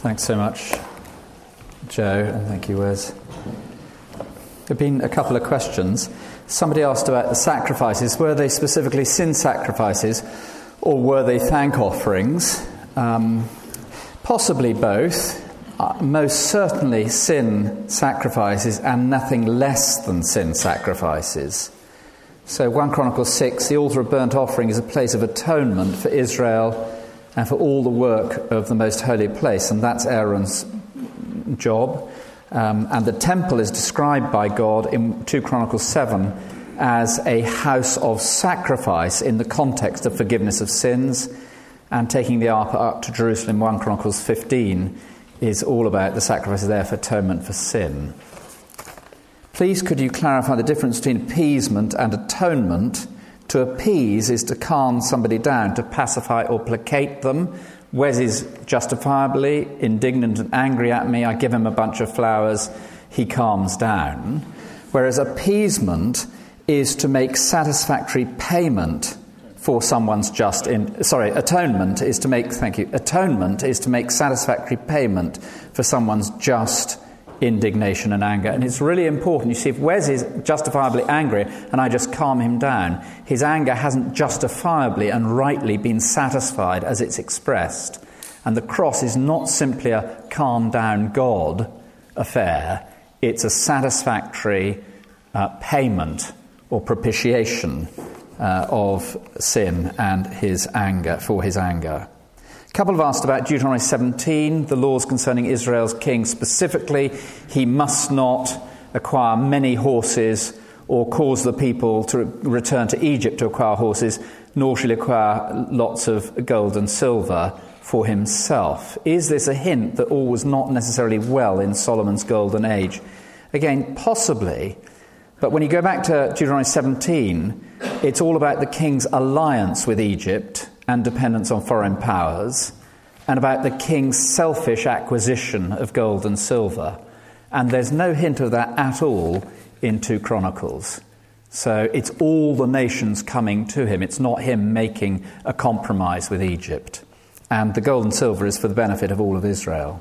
Thanks so much, Joe, and thank you, Wes. There have been a couple of questions. Somebody asked about the sacrifices. Were they specifically sin sacrifices, or were they thank offerings? Possibly both. Most certainly sin sacrifices and nothing less than sin sacrifices. So 1 Chronicles 6, the altar of burnt offering is a place of atonement for Israel and for all the work of the most holy place, and that's Aaron's job. And the temple is described by God in 2 Chronicles 7 as a house of sacrifice in the context of forgiveness of sins, and taking the ark up to Jerusalem, 1 Chronicles 15, is all about the sacrifices there for atonement for sin. Please could you clarify the difference between appeasement and atonement? To appease is to calm somebody down, to pacify or placate them. Wes is justifiably indignant and angry at me. I give him a bunch of flowers. He calms down. Whereas appeasement is to make satisfactory payment for someone's atonement is to make satisfactory payment for someone's just indignation and anger. And it's really important. You see, if Wes is justifiably angry and I just calm him down, his anger hasn't justifiably and rightly been satisfied as it's expressed. And the cross is not simply a calm down God affair. It's a satisfactory payment or propitiation of sin and his anger, for his anger. A couple have asked about Deuteronomy 17, the laws concerning Israel's king specifically. He must not acquire many horses or cause the people to return to Egypt to acquire horses, nor shall he acquire lots of gold and silver for himself. Is this a hint that all was not necessarily well in Solomon's golden age? Again, possibly. But when you go back to Deuteronomy 17, it's all about the king's alliance with Egypt and dependence on foreign powers, and about the king's selfish acquisition of gold and silver. And there's no hint of that at all in 2 Chronicles. So it's all the nations coming to him. It's not him making a compromise with Egypt. And the gold and silver is for the benefit of all of Israel.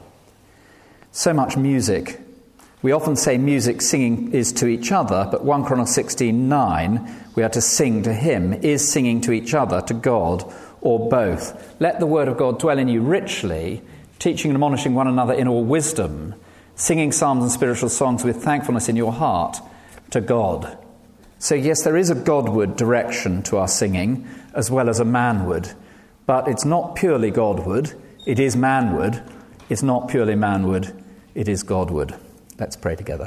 So much music. We often say music singing is to each other, but 1 Chronicles 16:9, we are to sing to him, is singing to each other, to God, or both. Let the word of God dwell in you richly, teaching and admonishing one another in all wisdom, singing psalms and spiritual songs with thankfulness in your heart to God. So yes, there is a Godward direction to our singing, as well as a manward, but it's not purely Godward, it is manward. It's not purely manward, it is Godward. Let's pray together.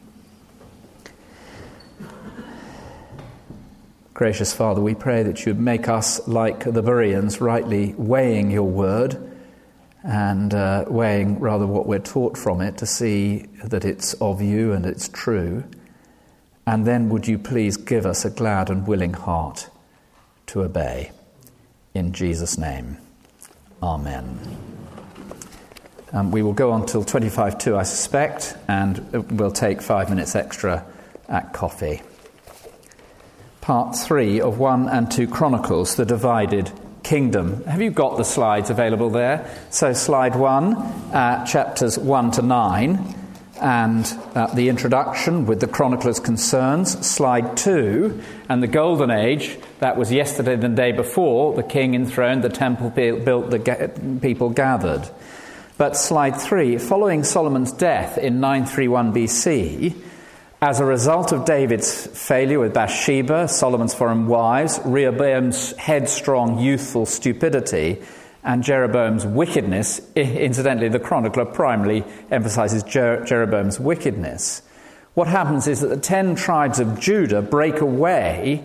Gracious Father, we pray that you would make us like the Bereans, rightly weighing your word and weighing rather what we're taught from it to see that it's of you and it's true. And then would you please give us a glad and willing heart to obey. In Jesus' name, amen. We will go on till 25 I suspect, and we'll take 5 minutes extra at coffee. Part 3 of 1 and 2 Chronicles, the divided kingdom. Have you got the slides available there? So slide 1, chapters 1 to 9, and the introduction with the chronicler's concerns. Slide 2, and the golden age, that was yesterday and the day before, the king enthroned, the temple built, the people gathered. But slide 3, following Solomon's death in 931 BC, as a result of David's failure with Bathsheba, Solomon's foreign wives, Rehoboam's headstrong youthful stupidity, and Jeroboam's wickedness, incidentally the chronicler primarily emphasizes Jeroboam's wickedness, what happens is that the 10 tribes of Israel break away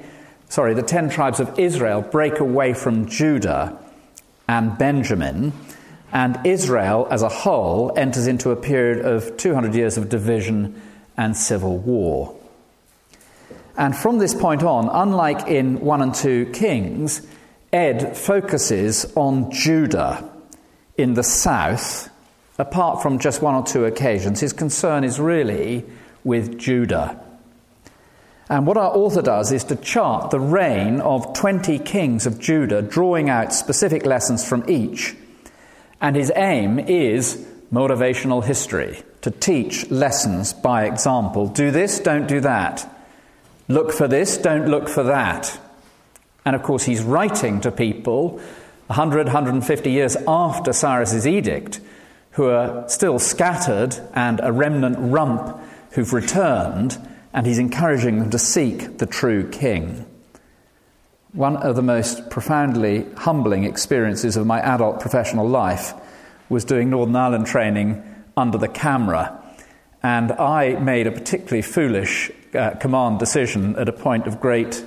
from Judah and Benjamin, and Israel as a whole enters into a period of 200 years of division and civil war. And from this point on, unlike in 1 and 2 Kings, Ed focuses on Judah in the south. Apart from just 1 or 2 occasions, his concern is really with Judah. And what our author does is to chart the reign of 20 kings of Judah, drawing out specific lessons from each. And his aim is motivational history, to teach lessons by example. Do this, don't do that. Look for this, don't look for that. And of course he's writing to people 100, 150 years after Cyrus's edict, who are still scattered and a remnant rump who've returned, and he's encouraging them to seek the true king. One of the most profoundly humbling experiences of my adult professional life was doing Northern Ireland training under the camera, and I made a particularly foolish command decision at a point of great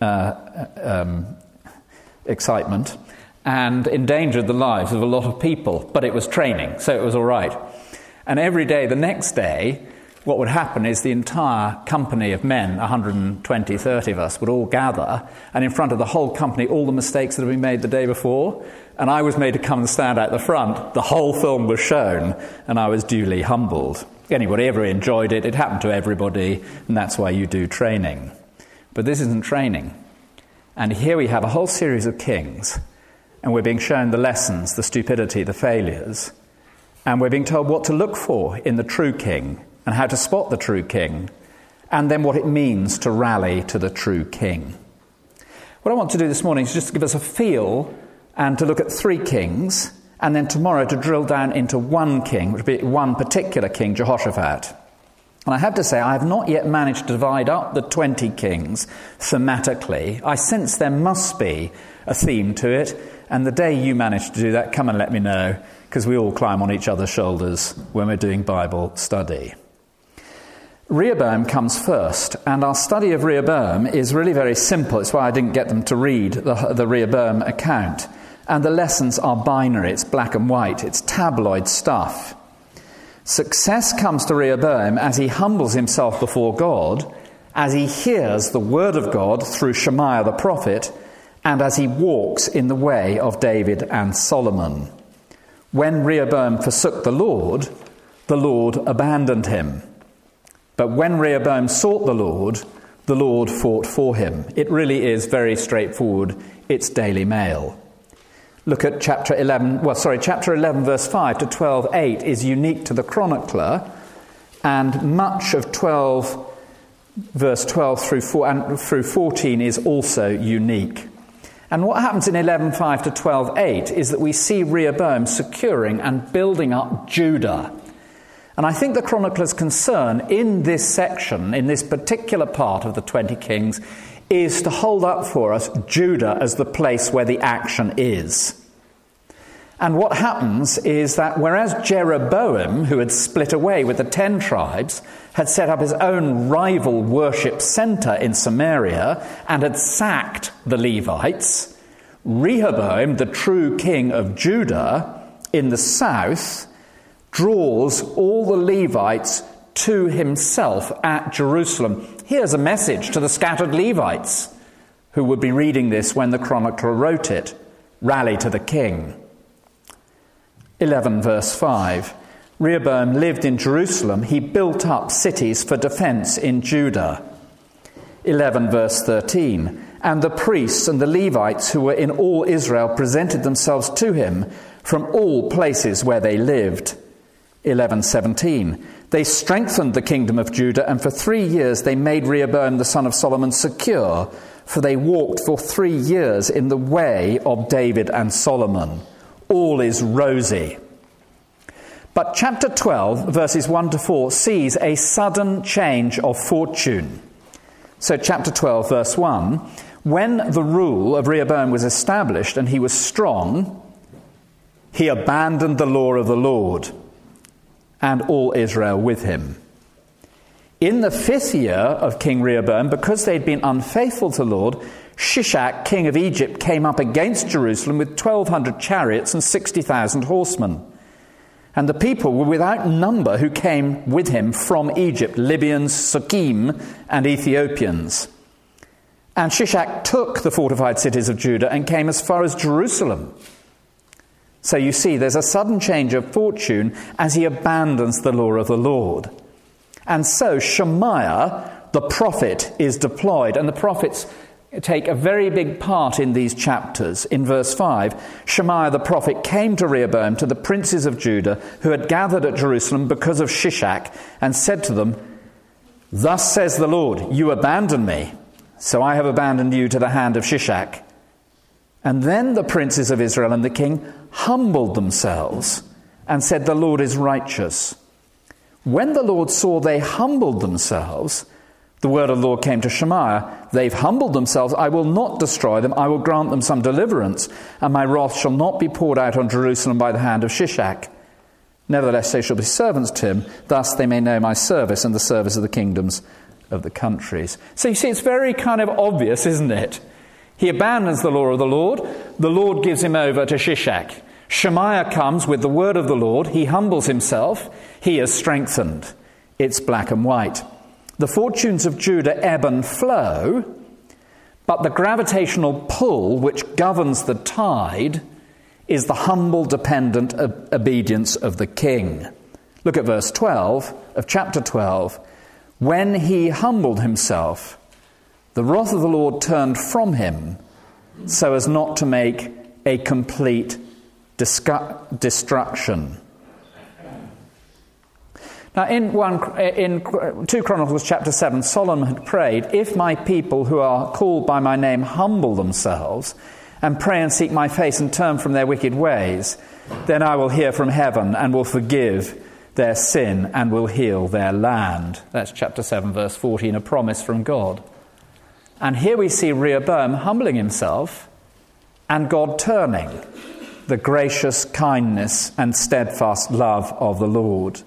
excitement, and endangered the lives of a lot of people, but it was training, so it was all right. And every day, the next day, what would happen is the entire company of men, 120, 30 of us, would all gather, and in front of the whole company, all the mistakes that had been made the day before, and I was made to come and stand out the front. The whole film was shown, and I was duly humbled. Anybody ever enjoyed it? It happened to everybody, and that's why you do training. But this isn't training. And here we have a whole series of kings, and we're being shown the lessons, the stupidity, the failures, and we're being told what to look for in the true king, and how to spot the true king, and then what it means to rally to the true king. What I want to do this morning is just to give us a feel and to look at three kings, and then tomorrow to drill down into one king, which would be one particular king, Jehoshaphat. And I have to say, I have not yet managed to divide up the 20 kings thematically. I sense there must be a theme to it, and the day you manage to do that, come and let me know, because we all climb on each other's shoulders when we're doing Bible study. Rehoboam comes first, and our study of Rehoboam is really very simple. It's why I didn't get them to read the Rehoboam account. And the lessons are binary. It's black and white. It's tabloid stuff. Success comes to Rehoboam as he humbles himself before God, as he hears the word of God through Shemaiah the prophet, and as he walks in the way of David and Solomon. When Rehoboam forsook the Lord abandoned him. But when Rehoboam sought the Lord fought for him. It really is very straightforward. It's Daily Mail. Look at chapter 11 verse 5 to 12:8 is unique to the chronicler, and much of 12 verse 12 through 14 is also unique. And what happens in 11:5 to 12:8 is that we see Rehoboam securing and building up Judah. And I think the chronicler's concern in this section, in this particular part of the 20 kings, is to hold up for us Judah as the place where the action is. And what happens is that whereas Jeroboam, who had split away with the 10 tribes, had set up his own rival worship center in Samaria and had sacked the Levites, Rehoboam, the true king of Judah, in the south, draws all the Levites to himself at Jerusalem. Here's a message to the scattered Levites who would be reading this when the chronicler wrote it. Rally to the king. 11 verse 5. Rehoboam lived in Jerusalem. He built up cities for defense in Judah. 11 verse 13. And the priests and the Levites who were in all Israel presented themselves to him from all places where they lived. 11:17. They strengthened the kingdom of Judah, and for 3 years they made Rehoboam the son of Solomon secure, for they walked for 3 years in the way of David and Solomon. All is rosy. But chapter 12, verses 1 to 4, sees a sudden change of fortune. So chapter 12, verse 1, when the rule of Rehoboam was established and he was strong, he abandoned the law of the Lord, and all Israel with him. In the 5th year of King Rehoboam, because they'd been unfaithful to the Lord, Shishak, king of Egypt, came up against Jerusalem with 1,200 chariots and 60,000 horsemen. And the people were without number who came with him from Egypt, Libyans, Sukkim, and Ethiopians. And Shishak took the fortified cities of Judah and came as far as Jerusalem. So you see, there's a sudden change of fortune as he abandons the law of the Lord. And so Shemaiah, the prophet, is deployed. And the prophet's take a very big part in these chapters. In verse 5, Shemaiah the prophet came to Rehoboam, to the princes of Judah, who had gathered at Jerusalem because of Shishak, and said to them, "Thus says the Lord, you abandoned me, so I have abandoned you to the hand of Shishak." And then the princes of Israel and the king humbled themselves and said, "The Lord is righteous." When the Lord saw they humbled themselves, the word of the Lord came to Shemaiah, "They've humbled themselves, I will not destroy them, I will grant them some deliverance, and my wrath shall not be poured out on Jerusalem by the hand of Shishak. Nevertheless they shall be servants to him, thus they may know my service and the service of the kingdoms of the countries." So you see, it's very kind of obvious, isn't it? He abandons the law of the Lord gives him over to Shishak. Shemaiah comes with the word of the Lord, he humbles himself, he is strengthened. It's black and white. The fortunes of Judah ebb and flow, but the gravitational pull which governs the tide is the humble, dependent obedience of the king. Look at verse 12 of chapter 12. When he humbled himself, the wrath of the Lord turned from him so as not to make a complete destruction. Now in 2 Chronicles chapter 7, Solomon had prayed, "If my people who are called by my name humble themselves and pray and seek my face and turn from their wicked ways, then I will hear from heaven and will forgive their sin and will heal their land." That's chapter 7, verse 14, a promise from God. And here we see Rehoboam humbling himself and God turning, the gracious kindness and steadfast love of the Lord.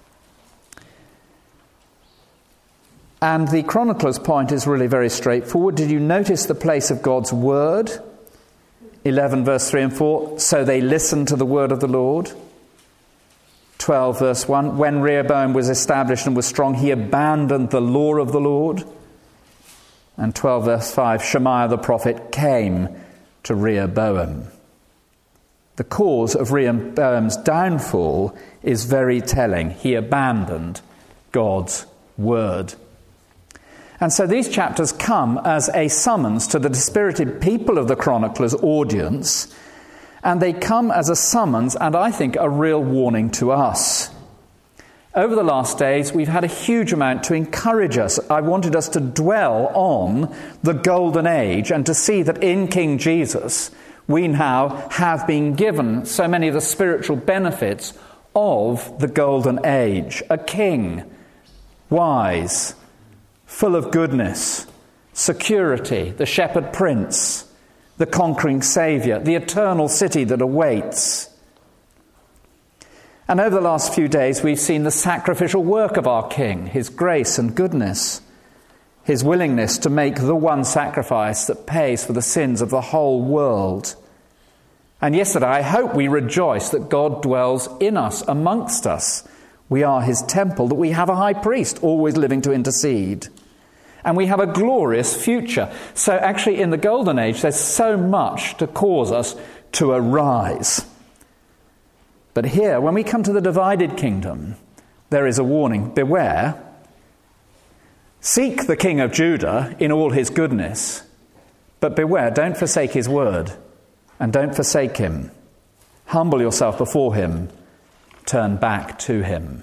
And the chronicler's point is really very straightforward. Did you notice the place of God's word? 11 verse 3 and 4, so they listened to the word of the Lord. 12 verse 1, when Rehoboam was established and was strong, he abandoned the law of the Lord. And 12 verse 5, Shemaiah the prophet came to Rehoboam. The cause of Rehoboam's downfall is very telling. He abandoned God's word. And so these chapters come as a summons to the dispirited people of the chronicler's audience, and they come as a summons and I think a real warning to us. Over the last days, we've had a huge amount to encourage us. I wanted us to dwell on the golden age and to see that in King Jesus, we now have been given so many of the spiritual benefits of the golden age. A king, wise, full of goodness, security, the shepherd prince, the conquering saviour, the eternal city that awaits. And over the last few days, we've seen the sacrificial work of our King, his grace and goodness, his willingness to make the one sacrifice that pays for the sins of the whole world. And yesterday, I hope we rejoice that God dwells in us, amongst us. We are his temple, that we have a high priest always living to intercede. And we have a glorious future. So actually, in the golden age, there's so much to cause us to arise. But here, when we come to the divided kingdom, there is a warning. Beware. Seek the King of Judah in all his goodness. But beware, don't forsake his word. And don't forsake him. Humble yourself before him. Turn back to him.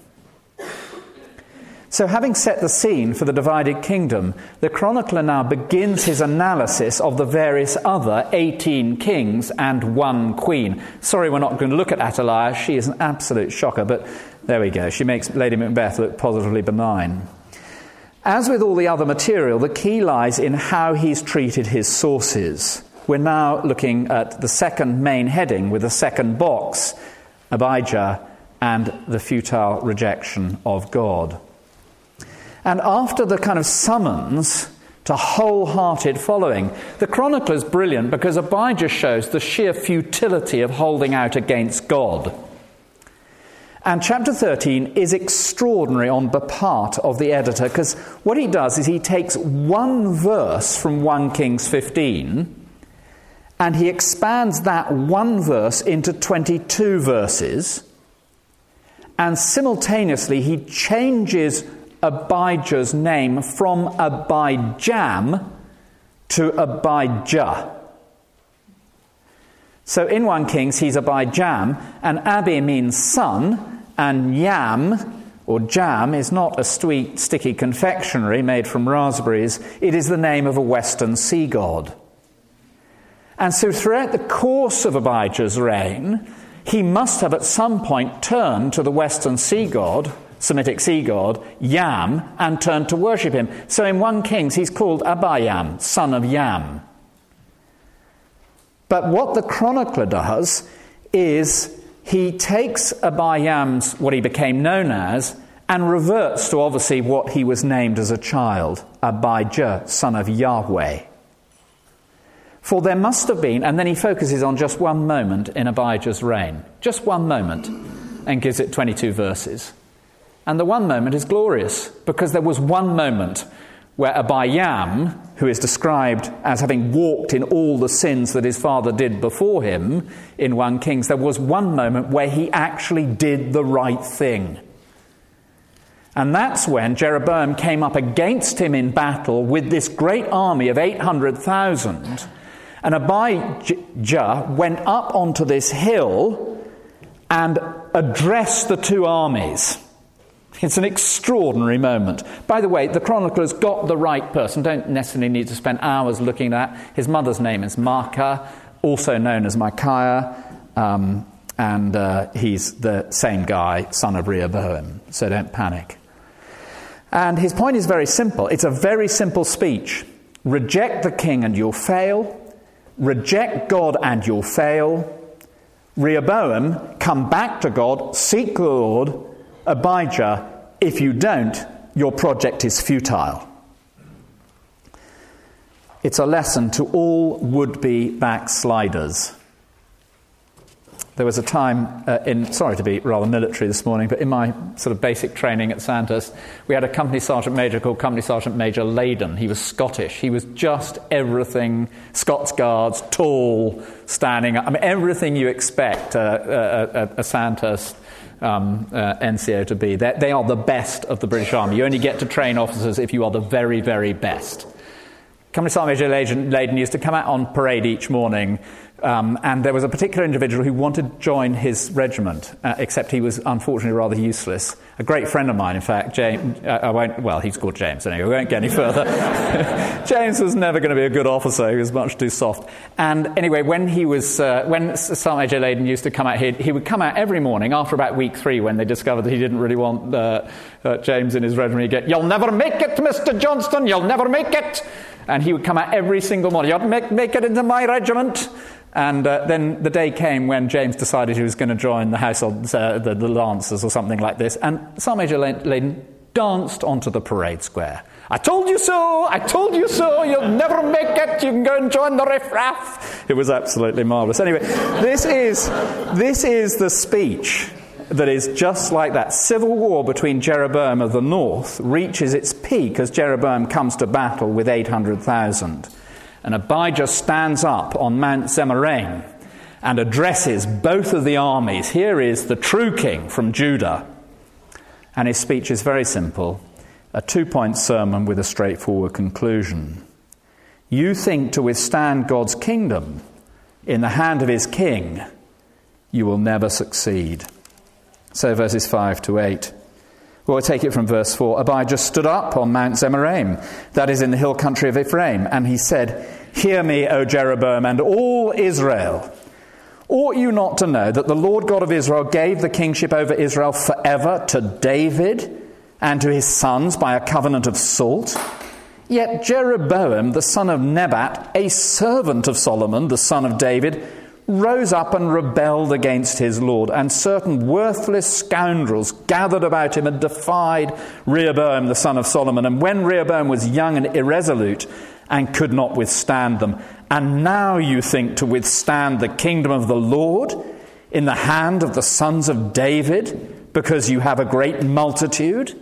So having set the scene for the divided kingdom, the chronicler now begins his analysis of the various other 18 kings and one queen. Sorry, we're not going to look at Athaliah. She is an absolute shocker, but there we go. She makes Lady Macbeth look positively benign. As with all the other material, the key lies in how he's treated his sources. We're now looking at the second main heading with the second box, Abijah and the futile rejection of God. And after the kind of summons to wholehearted following, the chronicler's brilliant because Abijah shows the sheer futility of holding out against God. And chapter 13 is extraordinary on the part of the editor, because what he does is he takes one verse from 1 Kings 15 and he expands that one verse into 22 verses, and simultaneously he changes Abijah's name from Abijam to Abijah. So in 1 Kings, he's Abijam, and Abi means son, and Yam, or jam, is not a sweet, sticky confectionery made from raspberries. It is the name of a western sea god. And so throughout the course of Abijah's reign, he must have at some point turned to the western sea god, Semitic sea god, Yam, and turned to worship him. So in 1 Kings, he's called Abiam, son of Yam. But what the chronicler does is he takes Abiam's, what he became known as, and reverts to obviously what he was named as a child, Abijah, son of Yahweh. For there must have been, and then he focuses on just one moment in Abijah's reign, just one moment, and gives it 22 verses. And the one moment is glorious, because there was one moment where Abiam, who is described as having walked in all the sins that his father did before him in 1 Kings, there was one moment where he actually did the right thing. And that's when Jeroboam came up against him in battle with this great army of 800,000. And Abijah went up onto this hill and addressed the two armies. It's an extraordinary moment. By the way, the chronicler's got the right person. Don't necessarily need to spend hours looking at that. His mother's name is Maacah, also known as Micaiah, and he's the same guy, son of Rehoboam. So don't panic. And his point is very simple. It's a very simple speech. Reject the king and you'll fail. Reject God and you'll fail. Rehoboam, come back to God, seek the Lord. Abijah, if you don't, your project is futile. It's a lesson to all would-be backsliders. There was a time sorry to be rather military this morning, but in my sort of basic training at Sandhurst, we had a company sergeant major called Company Sergeant Major Leyden. He was Scottish. He was just everything, Scots Guards, tall, standing up. I mean, everything you expect a Sandhurst NCO to be. They are the best of the British Army. You only get to train officers if you are the very, very best. Company Sergeant Major Leyden used to come out on parade each morning, and there was a particular individual who wanted to join his regiment, except he was unfortunately rather useless. A great friend of mine, in fact, James, he's called James anyway, we won't get any further. James was never going to be a good officer, he was much too soft. And anyway, when Sergeant Major Leyden used to come out, he would come out every morning after about week 3 when they discovered that he didn't really want James in his regiment. He'd get, "You'll never make it, Mr. Johnston, you'll never make it!" And he would come out every single morning, "You'll make it into my regiment." And then the day came when James decided he was going to join the household, the Lancers or something like this. And Sergeant Major Leyden danced onto the parade square. "I told you so! I told you so! You'll never make it! You can go and join the riff-raff!" It was absolutely marvellous. Anyway, this is the speech that is just like that. Civil war between Jeroboam of the north reaches its peak as Jeroboam comes to battle with 800,000. And Abijah stands up on Mount Zemaraim and addresses both of the armies. Here is the true king from Judah. And his speech is very simple, a 2-point sermon with a straightforward conclusion. You think to withstand God's kingdom in the hand of his king, you will never succeed. So verses 5 to 8. We'll take it from verse 4. Abijah stood up on Mount Zemaraim, that is in the hill country of Ephraim, and he said, "Hear me, O Jeroboam, and all Israel. Ought you not to know that the Lord God of Israel gave the kingship over Israel forever to David and to his sons by a covenant of salt? Yet Jeroboam, the son of Nebat, a servant of Solomon, the son of David, rose up and rebelled against his Lord, and certain worthless scoundrels gathered about him and defied Rehoboam, the son of Solomon. And when Rehoboam was young and irresolute and could not withstand them, and now you think to withstand the kingdom of the Lord in the hand of the sons of David, because you have a great multitude?"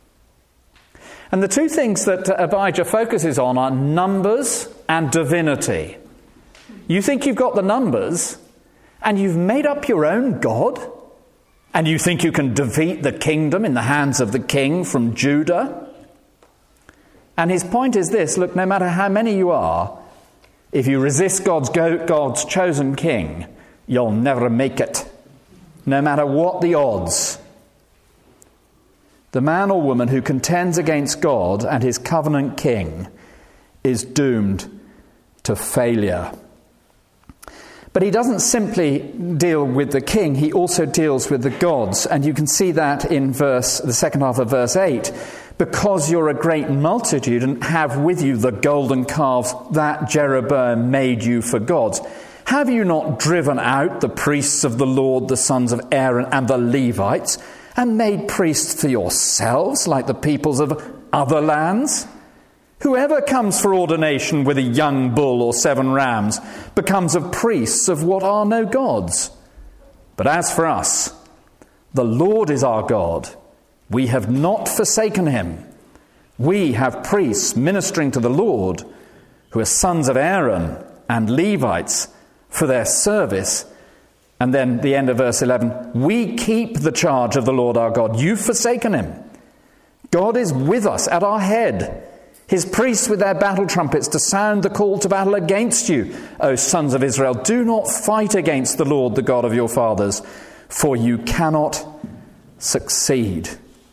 And the two things that Abijah focuses on are numbers and divinity. You think you've got the numbers, and you've made up your own God, and you think you can defeat the kingdom in the hands of the king from Judah? And his point is this: look, no matter how many you are, If you resist God's chosen king, you'll never make it, no matter what the odds. The man or woman who contends against God and his covenant king is doomed to failure. But he doesn't simply deal with the king, he also deals with the gods. And you can see that in the second half of verse 8. Because you're a great multitude and have with you the golden calves that Jeroboam made you for gods, have you not driven out the priests of the Lord, the sons of Aaron, and the Levites, and made priests for yourselves like the peoples of other lands? Whoever comes for ordination with a young bull or 7 rams becomes of priests of what are no gods. But as for us, the Lord is our God. We have not forsaken him. We have priests ministering to the Lord, who are sons of Aaron and Levites for their service. And then the end of verse 11, we keep the charge of the Lord our God. You've forsaken him. God is with us at our head. His priests with their battle trumpets to sound the call to battle against you, O sons of Israel. Do not fight against the Lord, the God of your fathers, for you cannot succeed.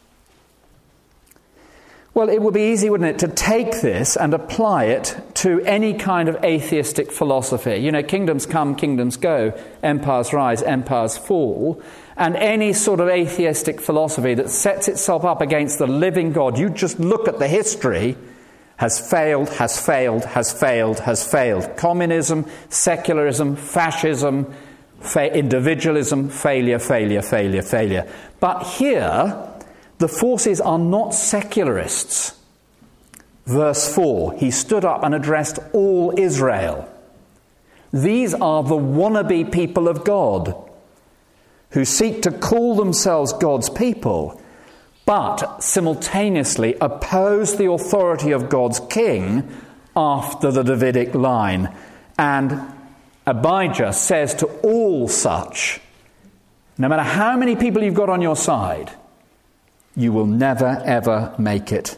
Well, it would be easy, wouldn't it, to take this and apply it to any kind of atheistic philosophy. You know, kingdoms come, kingdoms go, empires rise, empires fall. And any sort of atheistic philosophy that sets itself up against the living God, you just look at the history, has failed, has failed, has failed, has failed. Communism, secularism, fascism, individualism, failure, failure, failure, failure. But here, the forces are not secularists. Verse 4, he stood up and addressed all Israel. These are the wannabe people of God, who seek to call themselves God's people, but simultaneously oppose the authority of God's king after the Davidic line. And Abijah says to all such, no matter how many people you've got on your side, you will never, ever make it.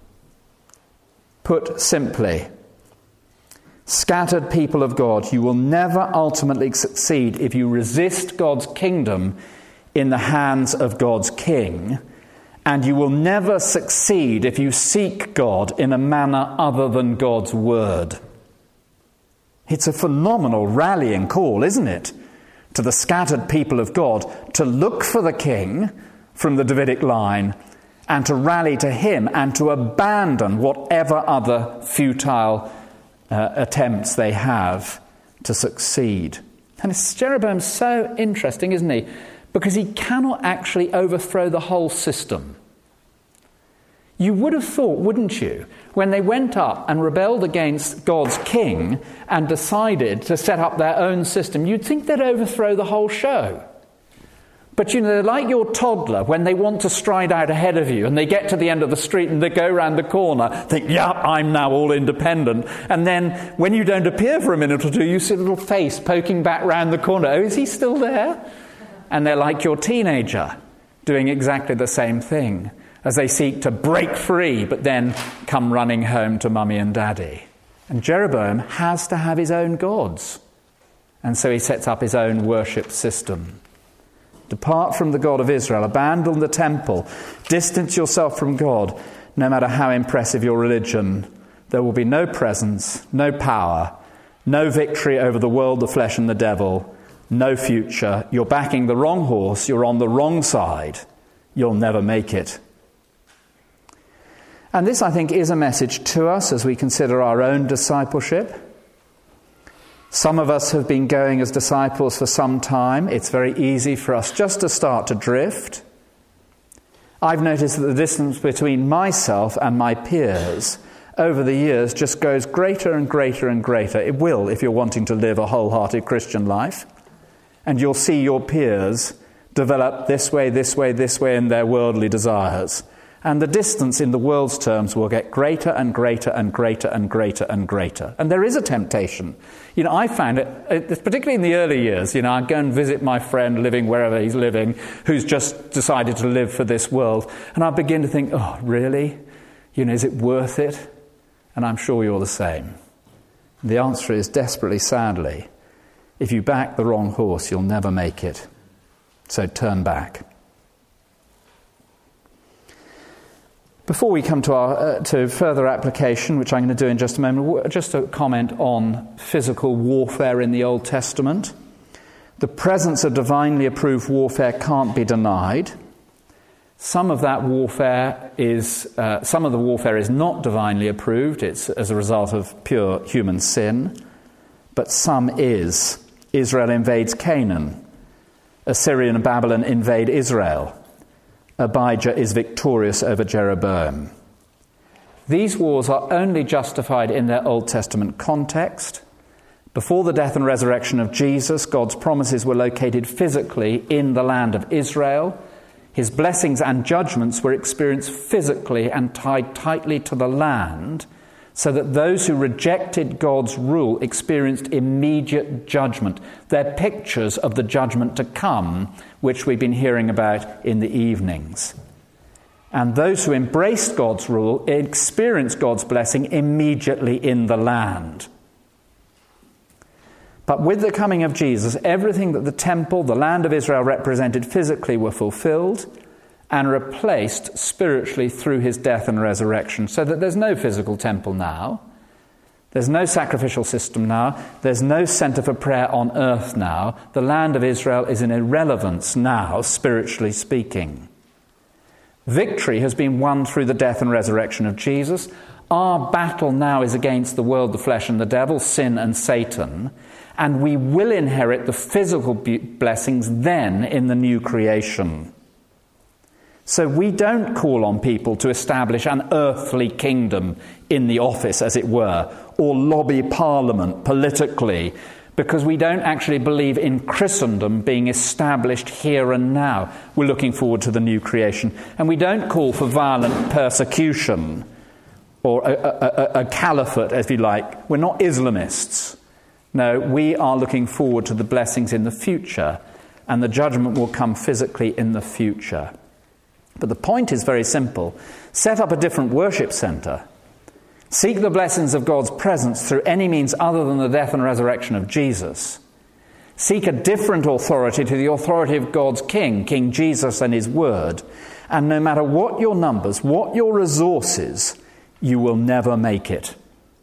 Put simply, scattered people of God, you will never ultimately succeed if you resist God's kingdom in the hands of God's king, and you will never succeed if you seek God in a manner other than God's word. It's a phenomenal rallying call, isn't it, to the scattered people of God to look for the king from the Davidic line and to rally to him and to abandon whatever other futile attempts they have to succeed. And Jeroboam's so interesting, isn't he? Because he cannot actually overthrow the whole system. You would have thought, wouldn't you, when they went up and rebelled against God's king and decided to set up their own system, you'd think they'd overthrow the whole show. But you know, they're like your toddler when they want to stride out ahead of you and they get to the end of the street and they go round the corner, think, yep, I'm now all independent. And then when you don't appear for a minute or two, you see a little face poking back round the corner. Oh, is he still there? And they're like your teenager doing exactly the same thing as they seek to break free but then come running home to mummy and daddy. And Jeroboam has to have his own gods. And so he sets up his own worship system. Depart from the God of Israel, abandon the temple, distance yourself from God. No matter how impressive your religion, there will be no presence, no power, no victory over the world, the flesh and the devil, no future. You're backing the wrong horse, you're on the wrong side. You'll never make it. And this, I think, is a message to us as we consider our own discipleship. Some of us have been going as disciples for some time. It's very easy for us just to start to drift. I've noticed that the distance between myself and my peers over the years just grows greater and greater and greater. It will if you're wanting to live a wholehearted Christian life. And you'll see your peers develop this way in their worldly desires. And the distance in the world's terms will get greater and greater and greater and greater and greater. And there is a temptation. You know, I found it, particularly in the early years, you know, I'd go and visit my friend living wherever he's living, who's just decided to live for this world. And I'd begin to think, oh, really? You know, is it worth it? And I'm sure you're the same. The answer is, desperately, sadly, if you back the wrong horse, you'll never make it. So turn back. Before we come to further application, which I'm going to do in just a moment, just a comment on physical warfare in the Old Testament. The presence of divinely approved warfare can't be denied. Some of the warfare is not divinely approved. It's as a result of pure human sin. But some is. Israel invades Canaan. Assyria and Babylon invade Israel. Abijah is victorious over Jeroboam. These wars are only justified in their Old Testament context. Before the death and resurrection of Jesus, God's promises were located physically in the land of Israel. His blessings and judgments were experienced physically and tied tightly to the land, so that those who rejected God's rule experienced immediate judgment. They're pictures of the judgment to come, which we've been hearing about in the evenings. And those who embraced God's rule experienced God's blessing immediately in the land. But with the coming of Jesus, everything that the temple, the land of Israel represented physically were fulfilled and replaced spiritually through his death and resurrection, so that there's no physical temple now, there's no sacrificial system now, there's no centre for prayer on earth now. The land of Israel is in irrelevance now, spiritually speaking. Victory has been won through the death and resurrection of Jesus. Our battle now is against the world, the flesh and the devil, sin and Satan, and we will inherit the physical blessings then in the new creation. So we don't call on people to establish an earthly kingdom in the office, as it were, or lobby Parliament politically, because we don't actually believe in Christendom being established here and now. We're looking forward to the new creation. And we don't call for violent persecution or a caliphate, if you like. We're not Islamists. No, we are looking forward to the blessings in the future, and the judgment will come physically in the future. But the point is very simple. Set up a different worship centre. Seek the blessings of God's presence through any means other than the death and resurrection of Jesus. Seek a different authority to the authority of God's King, King Jesus and his word. And no matter what your numbers, what your resources, you will never make it.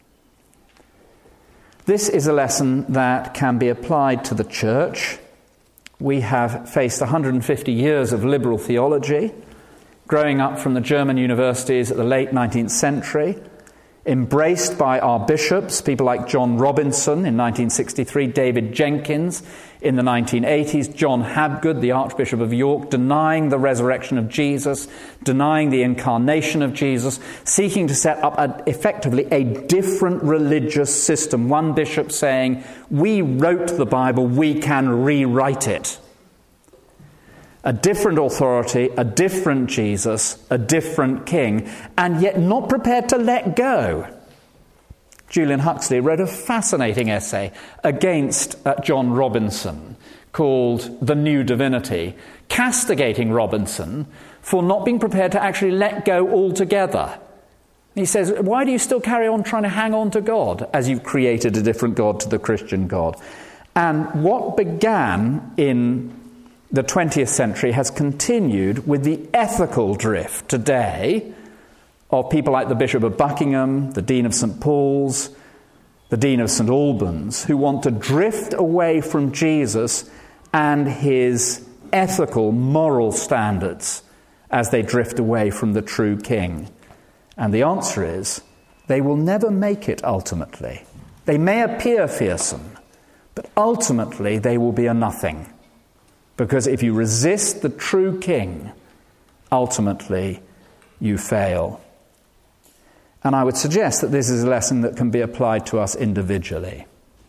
This is a lesson that can be applied to the church. We have faced 150 years of liberal theology, growing up from the German universities at the late 19th century, embraced by our bishops, people like John Robinson in 1963, David Jenkins in the 1980s, John Habgood, the Archbishop of York, denying the resurrection of Jesus, denying the incarnation of Jesus, seeking to set up effectively a different religious system. One bishop saying, "We wrote the Bible, we can rewrite it." A different authority, a different Jesus, a different king, and yet not prepared to let go. Julian Huxley wrote a fascinating essay against John Robinson called The New Divinity, castigating Robinson for not being prepared to actually let go altogether. He says, why do you still carry on trying to hang on to God as you've created a different God to the Christian God? And what began in the 20th century has continued with the ethical drift today of people like the Bishop of Buckingham, the Dean of St. Paul's, the Dean of St. Albans, who want to drift away from Jesus and his ethical, moral standards as they drift away from the true King. And the answer is, they will never make it ultimately. They may appear fearsome, but ultimately they will be a nothing. Because if you resist the true King, ultimately you fail. And I would suggest that this is a lesson that can be applied to us individually.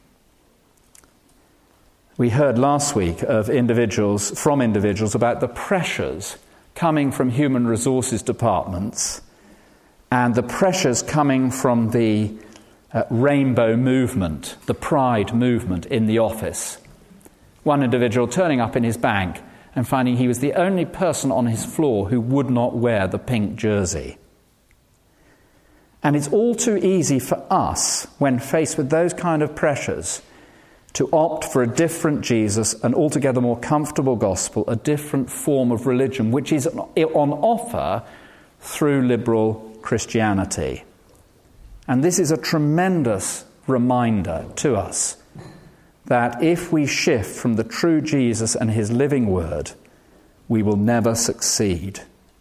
We heard last week of individuals about the pressures coming from human resources departments and the pressures coming from the rainbow movement, the pride movement in the office. One individual turning up in his bank and finding he was the only person on his floor who would not wear the pink jersey. And it's all too easy for us, when faced with those kind of pressures, to opt for a different Jesus, an altogether more comfortable gospel, a different form of religion, which is on offer through liberal Christianity. And this is a tremendous reminder to us that if we shift from the true Jesus and his living word, we will never succeed.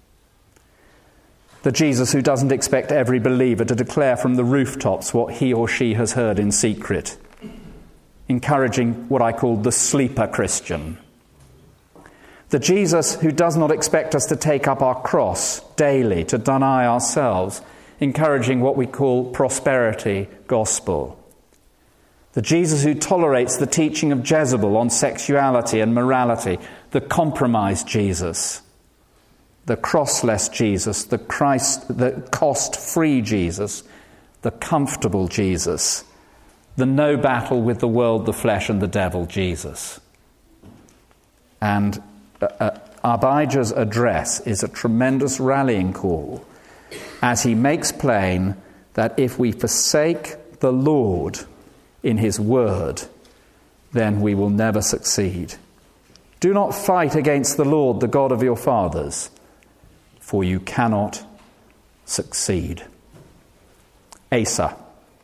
The Jesus who doesn't expect every believer to declare from the rooftops what he or she has heard in secret, encouraging what I call the sleeper Christian. The Jesus who does not expect us to take up our cross daily, to deny ourselves, encouraging what we call prosperity gospel. The Jesus who tolerates the teaching of Jezebel on sexuality and morality, the compromised Jesus, the crossless Jesus, the cost-free Jesus, the comfortable Jesus, the no battle with the world, the flesh, and the devil Jesus. And Abijah's address is a tremendous rallying call as he makes plain that if we forsake the Lord in his word, then we will never succeed. Do not fight against the Lord, the God of your fathers, for you cannot succeed. Asa.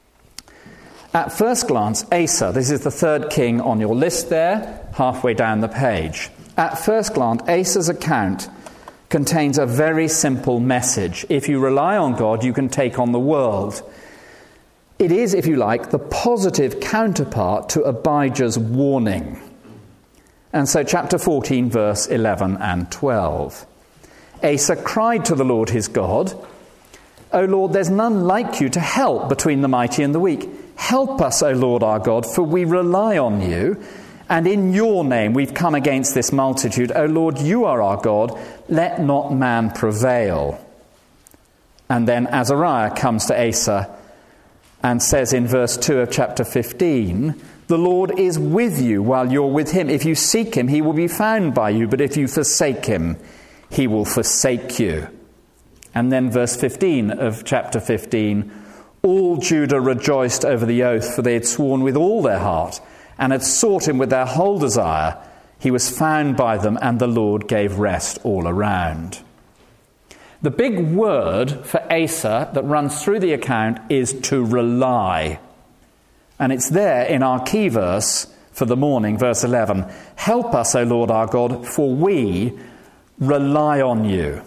At first glance, Asa, this is the third king on your list there, halfway down the page. At first glance, Asa's account contains a very simple message. If you rely on God, you can take on the world. It is, if you like, the positive counterpart to Abijah's warning. And so chapter 14, verse 11 and 12. Asa cried to the Lord his God, O Lord, there's none like you to help between the mighty and the weak. Help us, O Lord our God, for we rely on you, and in your name we've come against this multitude. O Lord, you are our God, let not man prevail. And then Azariah comes to Asa and says in verse 2 of chapter 15, the Lord is with you while you're with him. If you seek him, he will be found by you, but if you forsake him, he will forsake you. And then verse 15 of chapter 15, all Judah rejoiced over the oath, for they had sworn with all their heart and had sought him with their whole desire. He was found by them, and the Lord gave rest all around. The big word for Asa that runs through the account is to rely. And it's there in our key verse for the morning, verse 11. Help us, O Lord our God, for we rely on you.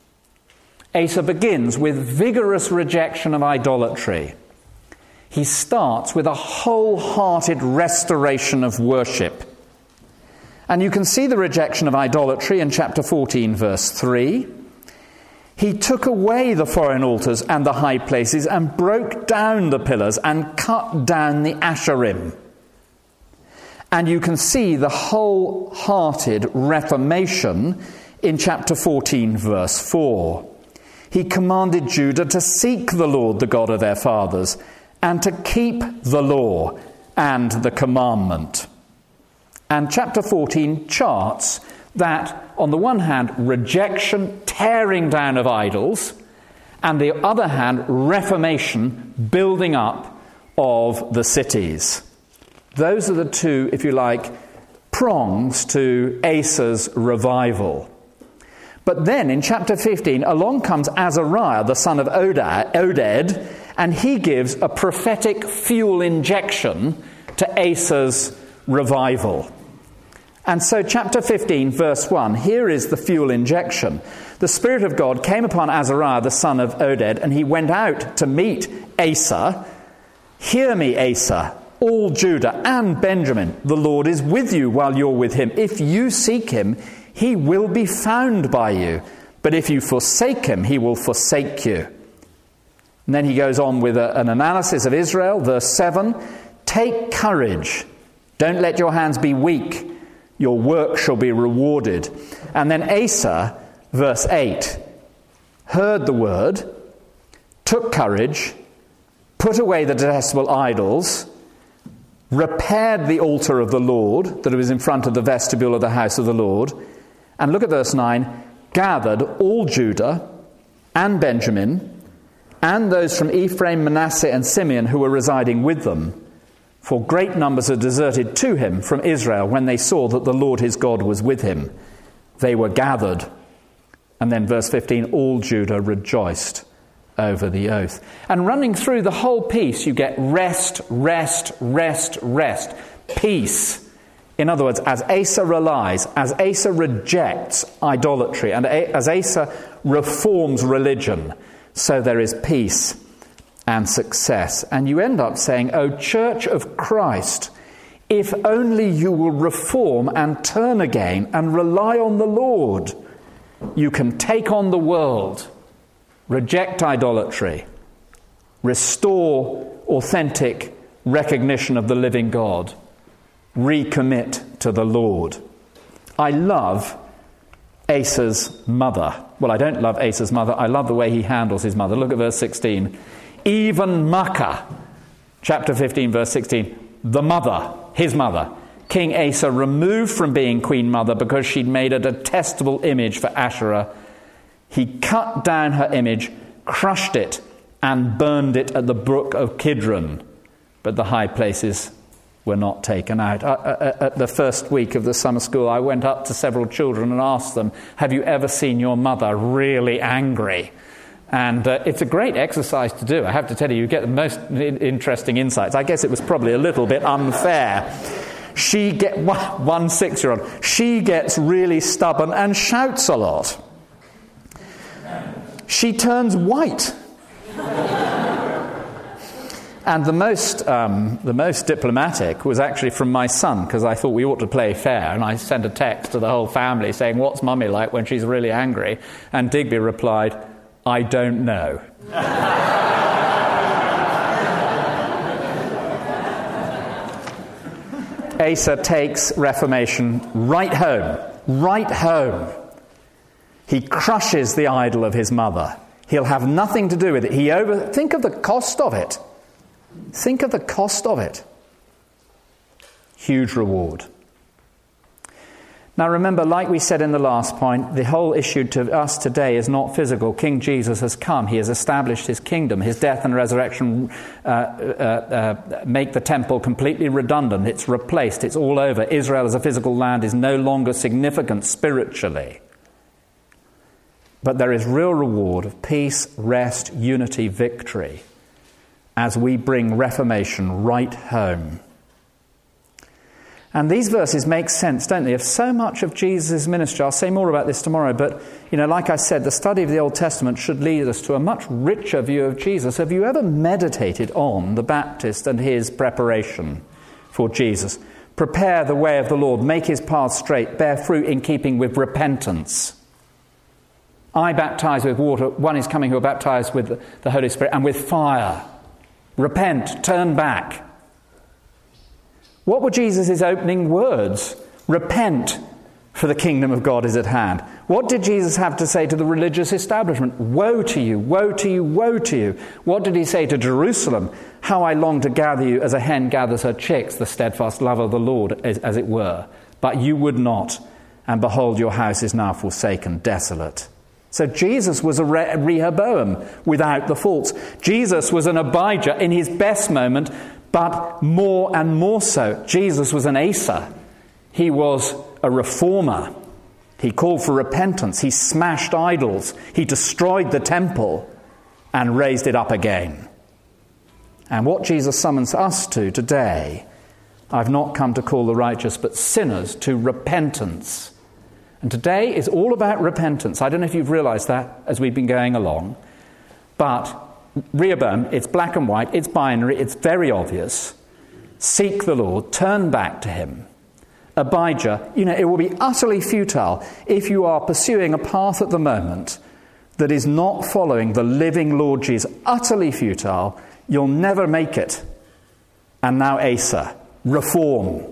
Asa begins with vigorous rejection of idolatry. He starts with a wholehearted restoration of worship. And you can see the rejection of idolatry in chapter 14, verse 3. He took away the foreign altars and the high places and broke down the pillars and cut down the Asherim. And you can see the wholehearted reformation in chapter 14, verse 4. He commanded Judah to seek the Lord, the God of their fathers, and to keep the law and the commandment. And chapter 14 charts that, on the one hand, rejection, tearing down of idols, and the other hand, reformation, building up of the cities. Those are the two, if you like, prongs to Asa's revival. But then in chapter 15, along comes Azariah, the son of Oded, and he gives a prophetic fuel injection to Asa's revival. And so chapter 15, verse 1, here is the fuel injection. The Spirit of God came upon Azariah, the son of Oded, and he went out to meet Asa. Hear me, Asa, all Judah and Benjamin. The Lord is with you while you're with him. If you seek him, he will be found by you. But if you forsake him, he will forsake you. And then he goes on with an analysis of Israel. Verse 7, take courage. Don't let your hands be weak. Your work shall be rewarded. And then Asa, verse 8, heard the word, took courage, put away the detestable idols, repaired the altar of the Lord that was in front of the vestibule of the house of the Lord. And look at verse 9, gathered all Judah and Benjamin and those from Ephraim, Manasseh, and Simeon who were residing with them. For great numbers had deserted to him from Israel when they saw that the Lord his God was with him. They were gathered. And then verse 15, all Judah rejoiced over the oath. And running through the whole piece, you get rest, rest, rest, rest. Peace. In other words, as Asa relies, as Asa rejects idolatry, and as Asa reforms religion, so there is peace and success. And you end up saying, O Church of Christ, if only you will reform and turn again and rely on the Lord, you can take on the world, reject idolatry, restore authentic recognition of the living God, recommit to the Lord. I love Asa's mother. Well, I don't love Asa's mother. I love the way he handles his mother. Look at verse 16. Even Maacah, chapter 15, verse 16, the mother, his mother, King Asa removed from being queen mother because she'd made a detestable image for Asherah. He cut down her image, crushed it, and burned it at the brook of Kidron. But the high places were not taken out. At the first week of the summer school, I went up to several children and asked them, have you ever seen your mother really angry? And it's a great exercise to do. I have to tell you get the most interesting insights. I guess it was probably a little bit unfair. One 6-year-old, she gets really stubborn and shouts a lot. She turns white. And the most diplomatic was actually from my son, because I thought we ought to play fair, and I sent a text to the whole family saying, what's mummy like when she's really angry? And Digby replied, I don't know. Asa takes reformation right home. He crushes the idol of his mother. He'll have nothing to do with it. Think of the cost of it. Think of the cost of it. Huge reward. Now remember, like we said in the last point, the whole issue to us today is not physical. King Jesus has come. He has established his kingdom. His death and resurrection make the temple completely redundant. It's replaced. It's all over. Israel as a physical land is no longer significant spiritually. But there is real reward of peace, rest, unity, victory as we bring reformation right home. And these verses make sense, don't they, of so much of Jesus' ministry. I'll say more about this tomorrow, but, like I said, the study of the Old Testament should lead us to a much richer view of Jesus. Have you ever meditated on the Baptist and his preparation for Jesus? Prepare the way of the Lord, make his path straight, bear fruit in keeping with repentance. I baptize with water, one is coming who will baptize with the Holy Spirit and with fire. Repent, turn back. What were Jesus' opening words? Repent, for the kingdom of God is at hand. What did Jesus have to say to the religious establishment? Woe to you, woe to you, woe to you. What did he say to Jerusalem? How I long to gather you as a hen gathers her chicks, the steadfast love of the Lord, as it were. But you would not, and behold, your house is now forsaken, desolate. So Jesus was a Rehoboam without the faults. Jesus was an Abijah in his best moment, but more and more so. Jesus was an Asa. He was a reformer. He called for repentance. He smashed idols. He destroyed the temple and raised it up again. And what Jesus summons us to today, I've not come to call the righteous but sinners to repentance. And today is all about repentance. I don't know if you've realized that as we've been going along. But Rehoboam, it's black and white, it's binary, it's very obvious. Seek the Lord, turn back to him. Abijah, it will be utterly futile if you are pursuing a path at the moment that is not following the living Lord Jesus. Utterly futile. You'll never make it. And now Asa, reform.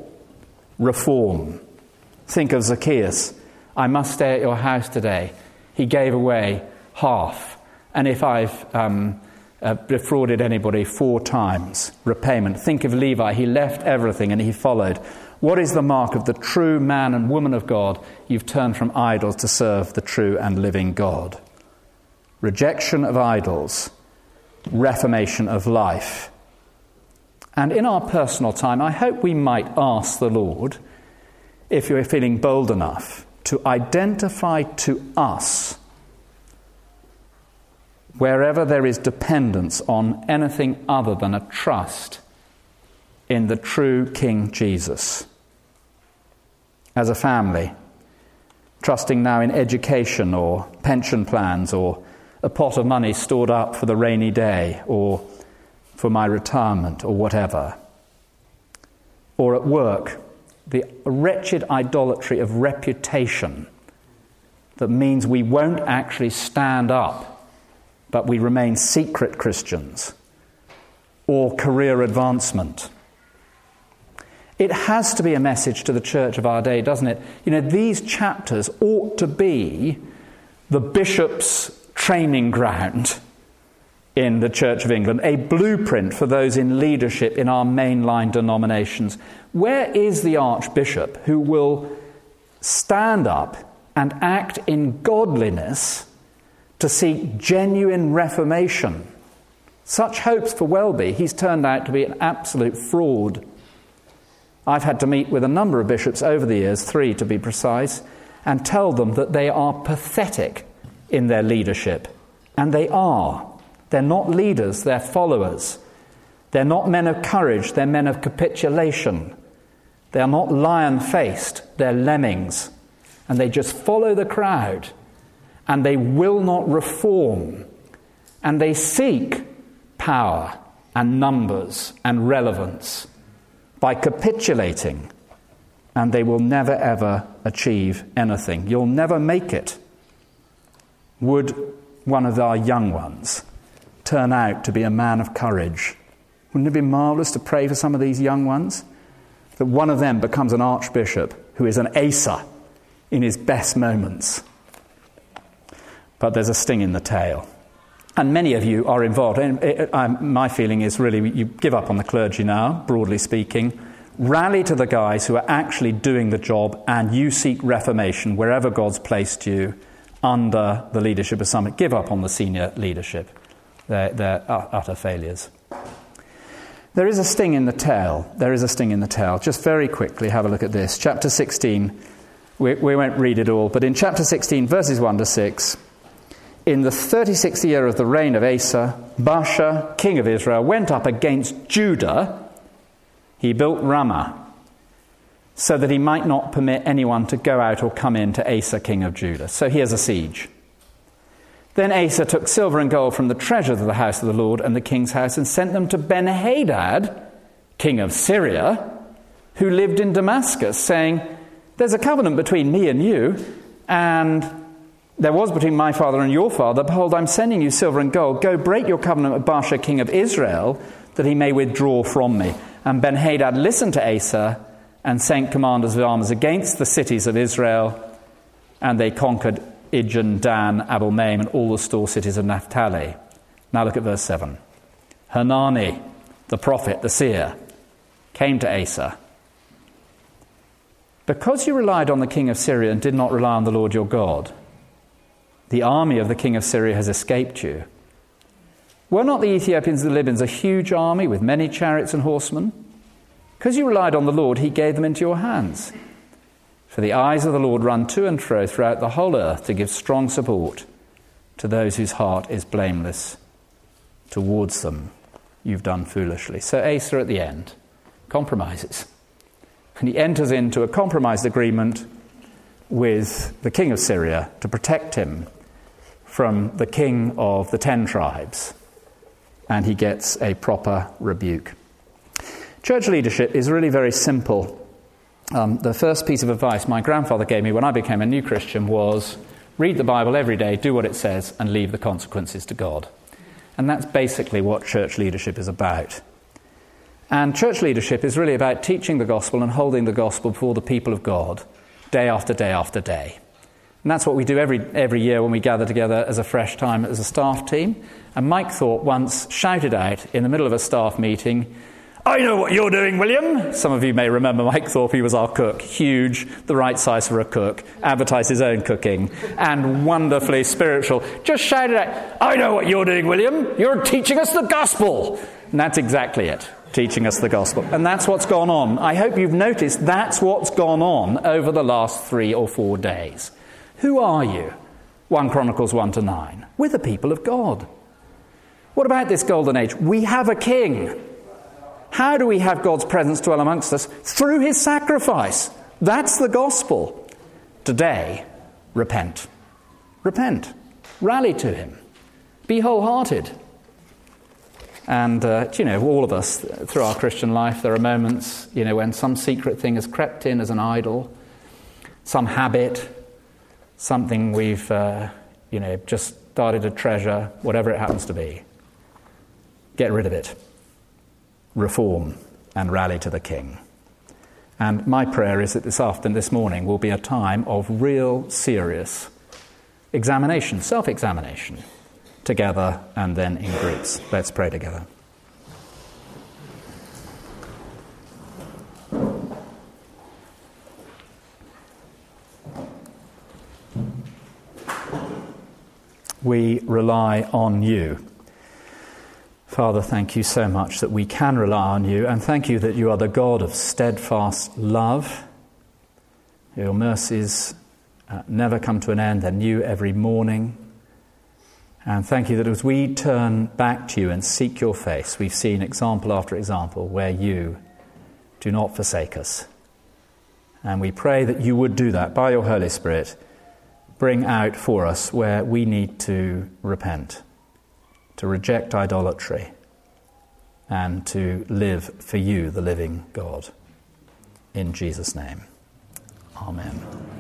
Think of Zacchaeus. I must stay at your house today. He gave away half. And if I've defrauded anybody 4 times, repayment. Think of Levi. He left everything and he followed. What is the mark of the true man and woman of God? You've turned from idols to serve the true and living God. Rejection of idols reformation of life. And in our personal time, I hope we might ask the Lord, if you're feeling bold enough, to identify to us wherever there is dependence on anything other than a trust in the true King Jesus. As a family, trusting now in education or pension plans or a pot of money stored up for the rainy day or for my retirement or whatever. Or at work, the wretched idolatry of reputation that means we won't actually stand up, but we remain secret Christians. Or career advancement. It has to be a message to the church of our day, doesn't it? You know, these chapters ought to be the bishop's training ground in the Church of England, a blueprint for those in leadership in our mainline denominations. Where is the archbishop who will stand up and act in godliness to seek genuine reformation? Such hopes for Welby, he's turned out to be an absolute fraud. I've had to meet with a number of bishops over the years, 3 to be precise, and tell them that they are pathetic in their leadership. And they are. They're not leaders, they're followers. They're not men of courage, they're men of capitulation. They are not lion-faced, they're lemmings. And they just follow the crowd. And they will not reform. And they seek power and numbers and relevance by capitulating, and they will never ever achieve anything. You'll never make it. Would one of our young ones turn out to be a man of courage? Wouldn't it be marvellous to pray for some of these young ones? That one of them becomes an archbishop who is an Asa in his best moments. But there's a sting in the tail. And many of you are involved. My feeling is really you give up on the clergy now, broadly speaking. Rally to the guys who are actually doing the job, and you seek reformation wherever God's placed you under the leadership of some. Give up on the senior leadership. They're utter failures. There is a sting in the tail. There is a sting in the tail. Just very quickly have a look at this. Chapter 16. We won't read it all, but in chapter 16, verses 1 to 6... In the 36th year of the reign of Asa, Baasha, king of Israel, went up against Judah. He built Ramah, so that he might not permit anyone to go out or come in to Asa, king of Judah. So here's a siege. Then Asa took silver and gold from the treasures of the house of the Lord and the king's house and sent them to Ben-Hadad, king of Syria, who lived in Damascus, saying, "There's a covenant between me and you, and there was between my father and your father. Behold, I'm sending you silver and gold. Go break your covenant with Baasha, king of Israel, that he may withdraw from me." And Ben-Hadad listened to Asa and sent commanders of armies against the cities of Israel. And they conquered Ijon, Dan, Abel-Maim, and all the store cities of Naphtali. Now look at verse 7. Hanani, the prophet, the seer, came to Asa. "Because you relied on the king of Syria and did not rely on the Lord your God, the army of the king of Syria has escaped you. Were not the Ethiopians and the Libyans a huge army with many chariots and horsemen? Because you relied on the Lord, he gave them into your hands. For the eyes of the Lord run to and fro throughout the whole earth to give strong support to those whose heart is blameless. Towards them you've done foolishly." So Asa at the end compromises. And he enters into a compromised agreement with the king of Syria to protect him from the king of the 10 tribes. And he gets a proper rebuke. Church leadership is really very simple. The first piece of advice my grandfather gave me when I became a new Christian was, read the Bible every day, do what it says, and leave the consequences to God. And that's basically what church leadership is about. And church leadership is really about teaching the gospel and holding the gospel before the people of God, day after day after day. And that's what we do every year when we gather together as a fresh time as a staff team. And Mike Thorpe once shouted out in the middle of a staff meeting, I know what you're doing, William. Some of you may remember Mike Thorpe. He was our cook. Huge, the right size for a cook. Advertised his own cooking. And wonderfully spiritual. Just shouted out, I know what you're doing, William. You're teaching us the gospel. And that's exactly it. Teaching us the gospel. And that's what's gone on. I hope you've noticed that's what's gone on over the last 3 or 4 days. Who are you? 1 Chronicles 1-9. We're the people of God. What about this golden age? We have a king. How do we have God's presence dwell amongst us? Through his sacrifice. That's the gospel. Today, repent. Repent. Rally to him. Be wholehearted. And, all of us, through our Christian life, there are moments, when some secret thing has crept in as an idol, some habit, something we've, just started to treasure, whatever it happens to be. Get rid of it. Reform and rally to the King. And my prayer is that this morning will be a time of real, serious examination, self-examination, together and then in groups. Let's pray together. We rely on you. Father, thank you so much that we can rely on you, and thank you that you are the God of steadfast love. Your mercies never come to an end, they're new every morning. And thank you that as we turn back to you and seek your face, we've seen example after example where you do not forsake us. And we pray that you would do that by your Holy Spirit, bring out for us where we need to repent, to reject idolatry, and to live for you, the living God. In Jesus' name, amen.